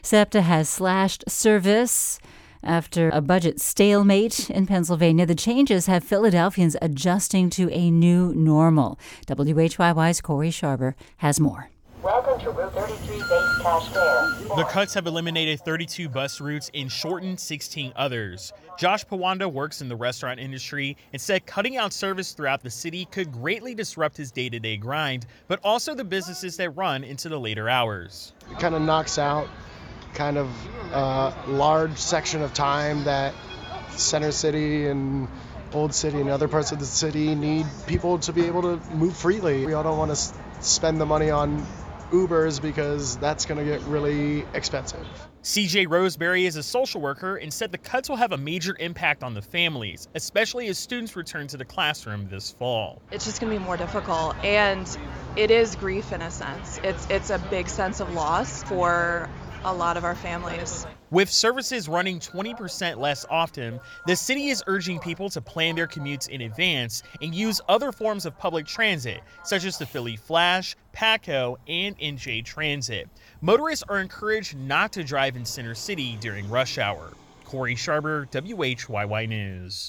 SEPTA has slashed service after a budget stalemate in Pennsylvania. The changes have Philadelphians adjusting to a new normal. WHYY's Corey Sharber has more. Welcome to Route 33 base cash fare. The cuts have eliminated 32 bus routes and shortened 16 others. Josh Pawanda works in the restaurant industry and said cutting out service throughout the city could greatly disrupt his day-to-day grind, but also the businesses that run into the later hours. It kind of knocks out kind of a large section of time that Center City and Old City and other parts of the city need people to be able to move freely. We all don't want to spend the money on Ubers because that's going to get really expensive. CJ Roseberry is a social worker and said the cuts will have a major impact on the families, especially as students return to the classroom this fall. It's just going to be more difficult, and it is grief in a sense. It's a big sense of loss for a lot of our families. With services running 20% less often, the city is urging people to plan their commutes in advance and use other forms of public transit, such as the Philly Flash, PATCO, and NJ Transit. Motorists are encouraged not to drive in Center City during rush hour. Corey Sharber, WHYY News.